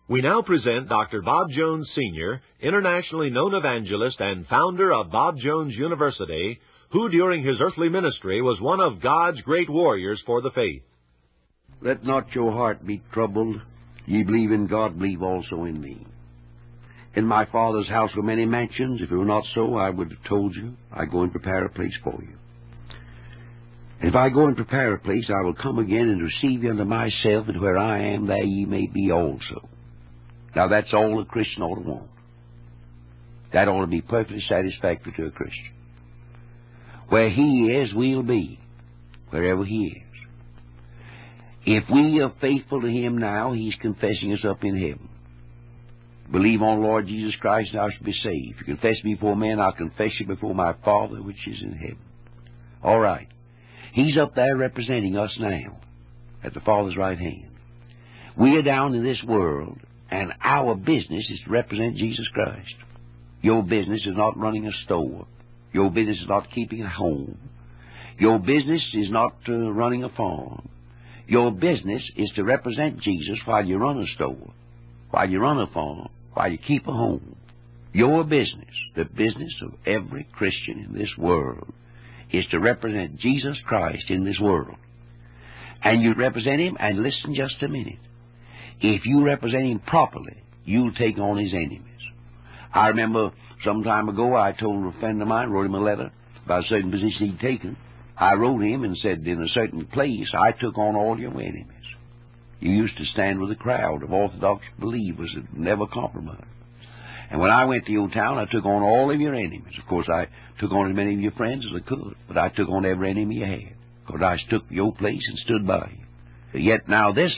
We now present Dr. Bob Jones, Sr., internationally known evangelist and founder of Bob Jones University, who during his earthly ministry was one of God's great warriors for the faith. Let not your heart be troubled. Ye believe in God, believe also in me. In my Father's house were many mansions. If it were not so, I would have told you. I go and prepare a place for you. And if I go and prepare a place, I will come again and receive you unto myself, and where I am, there ye may be also. Now that's all a Christian ought to want. That ought to be perfectly satisfactory to a Christian. Where he is, we'll be, wherever he is. If we are faithful to him now, he's confessing us up in heaven. Believe on the Lord Jesus Christ, and thou shalt be saved. If you confess me before men, I'll confess you before my Father which is in heaven. All right. He's up there representing us now at the Father's right hand. We are down in this world, and our business is to represent Jesus Christ. Your business is not running a store. Your business is not keeping a home. Your business is not running a farm. Your business is to represent Jesus while you run a store, while you run a farm, while you keep a home. Your business, the business of every Christian in this world, is to represent Jesus Christ in this world. And you represent him, and listen just a minute. If you represent him properly, you'll take on his enemies. I remember some time ago I told a friend of mine, wrote him a letter about a certain position he'd taken. I wrote him and said, in a certain place, I took on all your enemies. You used to stand with a crowd of Orthodox believers that never compromised. And when I went to your town, I took on all of your enemies. Of course, I took on as many of your friends as I could, but I took on every enemy you had, because I took your place and stood by you. But yet now this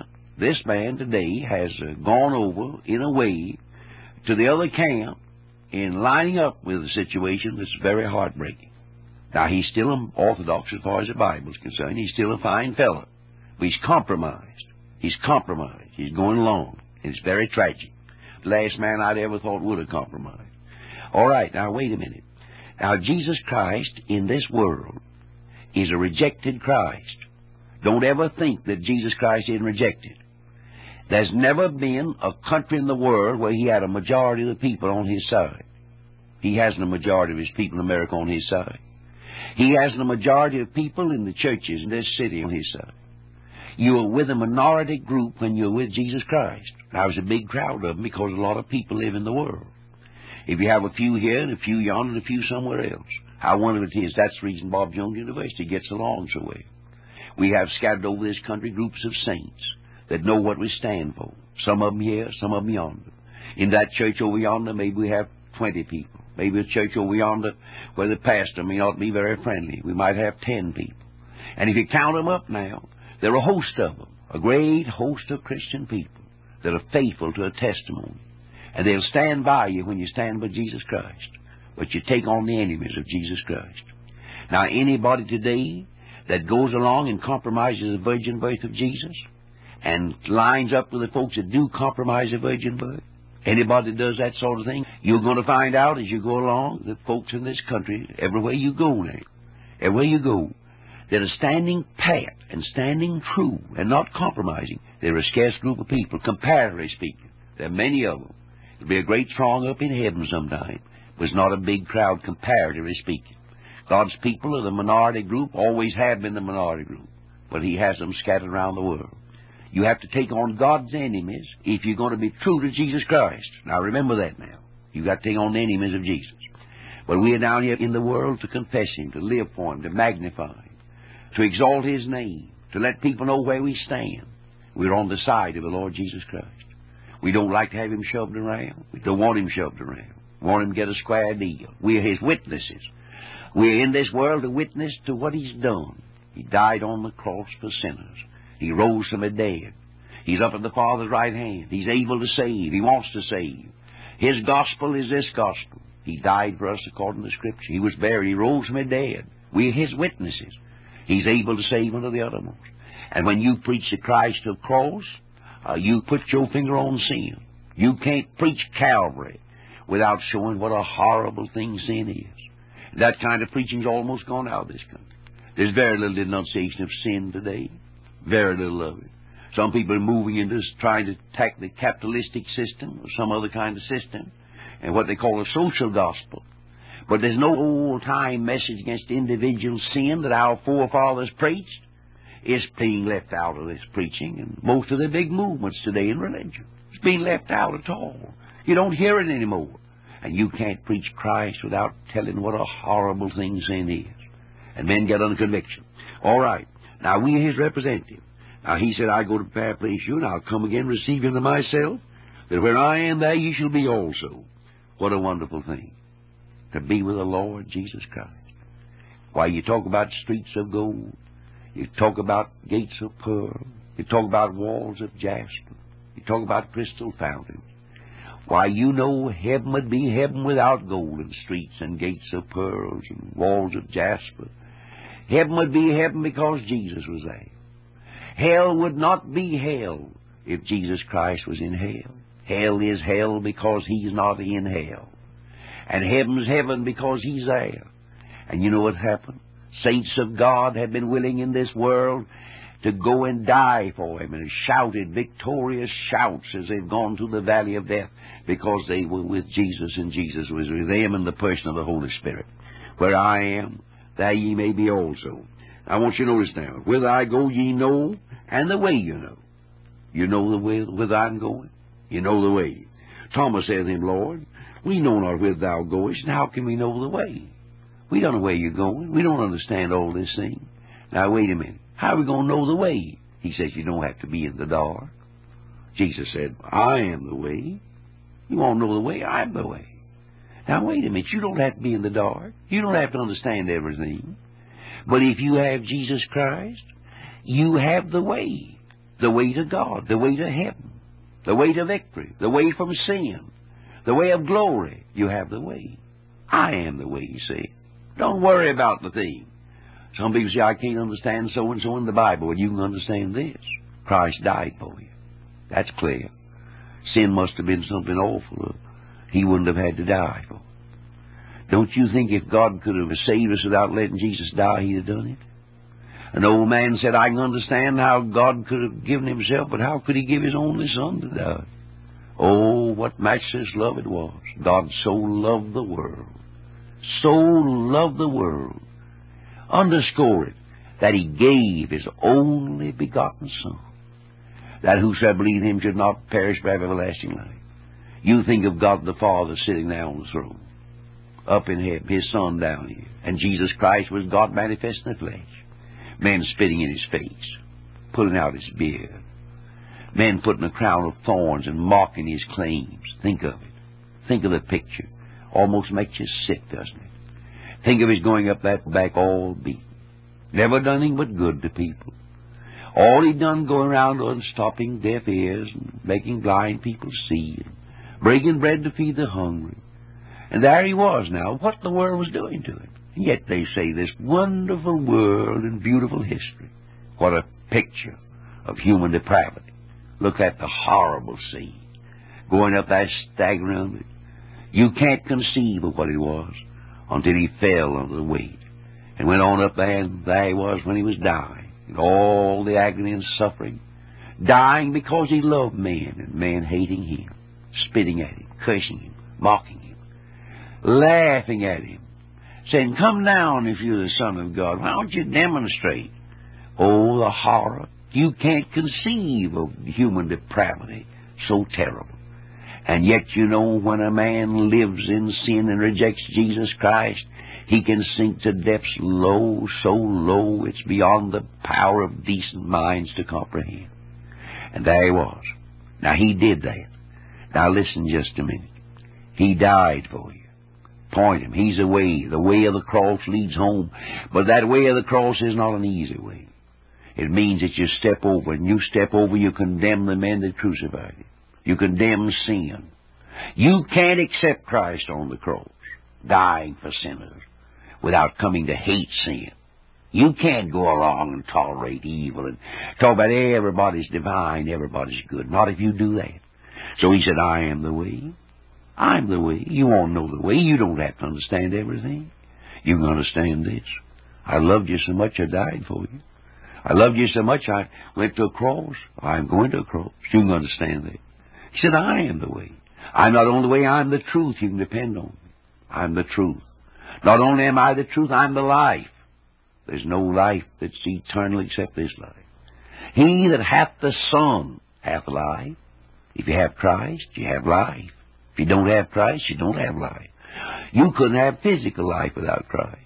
man today has gone over, in a way, to the other camp in lining up with a situation that's very heartbreaking. Now, he's still an Orthodox as far as the Bible is concerned. He's still a fine fellow. But he's compromised. He's compromised. He's going along. And it's very tragic. The last man I'd ever thought would have compromised. All right, now wait a minute. Now, Jesus Christ in this world is a rejected Christ. Don't ever think that Jesus Christ isn't rejected. There's never been a country in the world where he had a majority of the people on his side. He hasn't a majority of his people in America on his side. He hasn't a majority of people in the churches in this city on his side. You are with a minority group when you're with Jesus Christ. Now, there's a big crowd of them because a lot of people live in the world. If you have a few here and a few yonder and a few somewhere else, how wonderful it is. That's the reason Bob Jones University gets along so well. We have scattered over this country groups of saints that know what we stand for. Some of them here, some of them yonder. In that church over yonder, maybe we have 20 people. Maybe a church over yonder where the pastor may not be very friendly. We might have 10 people. And if you count them up now, there are a host of them, a great host of Christian people that are faithful to a testimony. And they'll stand by you when you stand with Jesus Christ. But you take on the enemies of Jesus Christ. Now, anybody today that goes along and compromises the virgin birth of Jesus and lines up with the folks that do compromise the virgin birth, anybody that does that sort of thing, you're going to find out as you go along that folks in this country, everywhere you go now, everywhere you go, that are standing pat and standing true and not compromising. They're a scarce group of people, comparatively speaking. There are many of them. There'll be a great throng up in heaven sometime, but it's not a big crowd, comparatively speaking. God's people are the minority group, always have been the minority group, but he has them scattered around the world. You have to take on God's enemies if you're going to be true to Jesus Christ. Now, remember that now. You've got to take on the enemies of Jesus. But we are down here in the world to confess him, to live for him, to magnify him, to exalt his name, to let people know where we stand. We're on the side of the Lord Jesus Christ. We don't like to have him shoved around. We don't want him shoved around. We want him to get a square deal. We're his witnesses. We're in this world to witness to what he's done. He died on the cross for sinners. He rose from the dead. He's up at the Father's right hand. He's able to save. He wants to save. His gospel is this gospel. He died for us according to Scripture. He was buried. He rose from the dead. We're his witnesses. He's able to save unto the uttermost. And when you preach the Christ of cross, you put your finger on sin. You can't preach Calvary without showing what a horrible thing sin is. That kind of preaching's almost gone out of this country. There's very little denunciation of sin today. Very little of it. Some people are moving into trying to attack the capitalistic system or some other kind of system and what they call a social gospel. But there's no old-time message against individual sin that our forefathers preached. It's being left out of this preaching, and most of the big movements today in religion. It's being left out at all. You don't hear it anymore. And you can't preach Christ without telling what a horrible thing sin is. And men get under conviction. All right. Now, we are his representative. Now, he said, I go to prepare a place for you, and I'll come again, receive you unto myself, that where I am, there ye shall be also. What a wonderful thing, to be with the Lord Jesus Christ. Why, you talk about streets of gold. You talk about gates of pearl. You talk about walls of jasper. You talk about crystal fountains. Why, you know heaven would be heaven without golden streets and gates of pearls and walls of jasper. Heaven would be heaven because Jesus was there. Hell would not be hell if Jesus Christ was in hell. Hell is hell because he's not in hell. And heaven's heaven because he's there. And you know what happened? Saints of God have been willing in this world to go and die for him, and have shouted victorious shouts as they've gone to the valley of death because they were with Jesus, and Jesus was with them in the person of the Holy Spirit. Where I am, there ye may be also. I want you to notice now, whither I go ye know, and the way you know. You know the way whither I'm going? You know the way. Thomas said to him, Lord, we know not whither thou goest, and how can we know the way? We don't know where you're going. We don't understand all this thing. Now, wait a minute. How are we going to know the way? He says, you don't have to be in the dark. Jesus said, I am the way. You won't know the way. I'm the way. Now, wait a minute. You don't have to be in the dark. You don't have to understand everything. But if you have Jesus Christ, you have the way to God, the way to heaven, the way to victory, the way from sin, the way of glory. You have the way. I am the way, you see. Don't worry about the thing. Some people say, I can't understand so-and-so in the Bible. Well, you can understand this. Christ died for you. That's clear. Sin must have been something awful. He wouldn't have had to die for. Don't you think if God could have saved us without letting Jesus die, he'd have done it? An old man said, I can understand how God could have given himself, but how could he give his only son to die? Oh, what matchless love it was. God so loved the world. So loved the world. Underscore it, that he gave his only begotten Son, that whosoever believe in him should not perish but have everlasting life. You think of God the Father sitting there on the throne, up in heaven, his Son down here, and Jesus Christ was God manifest in the flesh. Men spitting in his face, pulling out his beard, men putting a crown of thorns and mocking his claims. Think of it. Think of the picture. Almost makes you sick, doesn't it? Think of his going up that back all beaten. Never done anything but good to people. All he'd done going around and stopping deaf ears and making blind people see and breaking bread to feed the hungry. And there he was now. What the world was doing to him. And yet they say this wonderful world and beautiful history. What a picture of human depravity. Look at the horrible scene. Going up that staggering. You can't conceive of what it was until he fell under the weight and went on up there, and there he was when he was dying, and all the agony and suffering, dying because he loved men, and men hating him, spitting at him, cursing him, mocking him, laughing at him, saying, come down if you're the Son of God. Why don't you demonstrate? Oh, the horror. You can't conceive of human depravity so terrible. And yet, you know, when a man lives in sin and rejects Jesus Christ, he can sink to depths low, so low it's beyond the power of decent minds to comprehend. And there he was. Now, he did that. Now, listen just a minute. He died for you. Point him. He's the way. The way of the cross leads home. But that way of the cross is not an easy way. It means that you step over. And you step over, you condemn the men that crucified him. You condemn sin. You can't accept Christ on the cross, dying for sinners, without coming to hate sin. You can't go along and tolerate evil and talk about everybody's divine, everybody's good. Not if you do that. So he said, I am the way. I'm the way. You won't know the way. You don't have to understand everything. You can understand this. I loved you so much I died for you. I loved you so much I went to a cross. I'm going to a cross. You can understand that. He said, I am the way. I'm not only the way, I'm the truth. You can depend on me. I'm the truth. Not only am I the truth, I'm the life. There's no life that's eternal except this life. He that hath the Son hath life. If you have Christ, you have life. If you don't have Christ, you don't have life. You couldn't have physical life without Christ.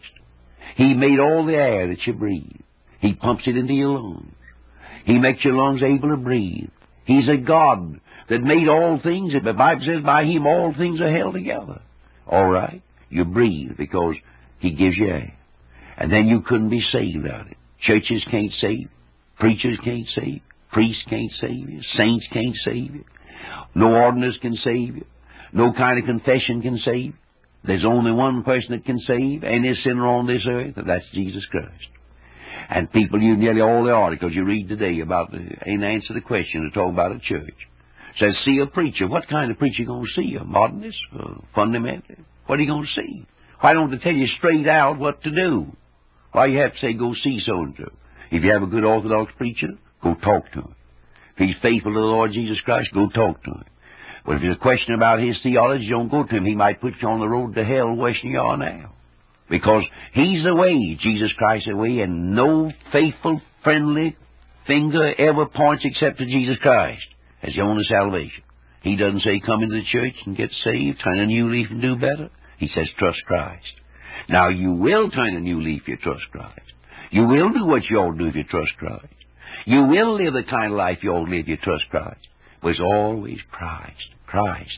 He made all the air that you breathe. He pumps it into your lungs. He makes your lungs able to breathe. He's a God that made all things. The Bible says by Him all things are held together. All right? You breathe because He gives you air. And then you couldn't be saved without it. Churches can't save you. Preachers can't save you. Priests can't save you. Saints can't save you. No ordinance can save you. No kind of confession can save you. There's only one person that can save any sinner on this earth, and that's Jesus Christ. And people, you nearly all the articles you read today about in answer to the question to talk about a church. Says, see a preacher. What kind of preacher are you going to see? A modernist? A fundamentalist? What are you going to see? Why don't they tell you straight out what to do? Why you have to say, go see so-and-so? If you have a good Orthodox preacher, go talk to him. If he's faithful to the Lord Jesus Christ, go talk to him. But if there's a question about his theology, don't go to him. He might put you on the road to hell worse than you are now. Because He's the way, Jesus Christ is the way, and no faithful, friendly finger ever points except to Jesus Christ as the only salvation. He doesn't say come into the church and get saved, turn a new leaf and do better. He says trust Christ. Now you will turn a new leaf if you trust Christ. You will do what you ought to do if you trust Christ. You will live the kind of life you ought to live if you trust Christ. But it's always Christ. Christ.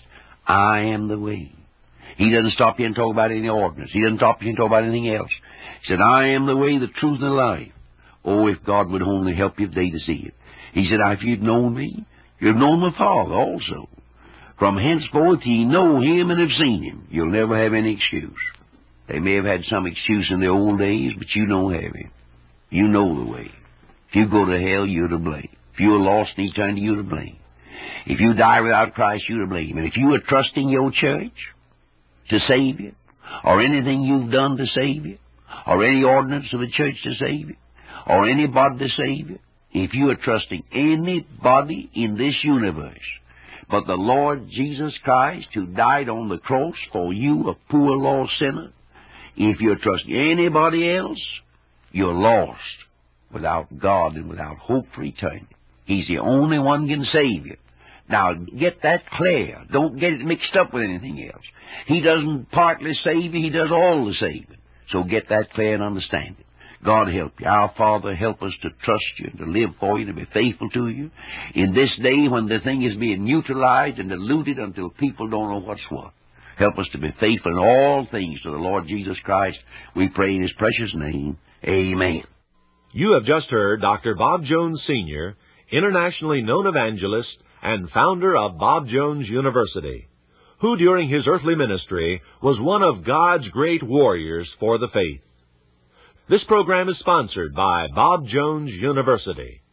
I am the way. He doesn't stop you and talk about any ordinance. He doesn't stop you and talk about anything else. He said, I am the way, the truth, and the life. Oh, if God would only help you today to see it. He said, if you'd known me, you'd known my Father also. From henceforth ye know Him and have seen Him. You'll never have any excuse. They may have had some excuse in the old days, but you don't have Him. You know the way. If you go to hell, you're to blame. If you're lost in eternity, you're to blame. If you die without Christ, you're to blame. And if you are trusting your church to save you, or anything you've done to save you, or any ordinance of the church to save you, or anybody to save you, if you are trusting anybody in this universe but the Lord Jesus Christ who died on the cross for you, a poor lost sinner, if you're trusting anybody else, you're lost without God and without hope for eternity. He's the only one who can save you. Now, get that clear. Don't get it mixed up with anything else. He doesn't partly save you. He does all the saving. So get that clear and understand it. God help you. Our Father, help us to trust you, to live for you, to be faithful to you. In this day when the thing is being neutralized and diluted until people don't know what's what. Help us to be faithful in all things to the Lord Jesus Christ. We pray in His precious name. Amen. You have just heard Dr. Bob Jones, Sr., internationally known evangelist and founder of Bob Jones University, who during his earthly ministry was one of God's great warriors for the faith. This program is sponsored by Bob Jones University.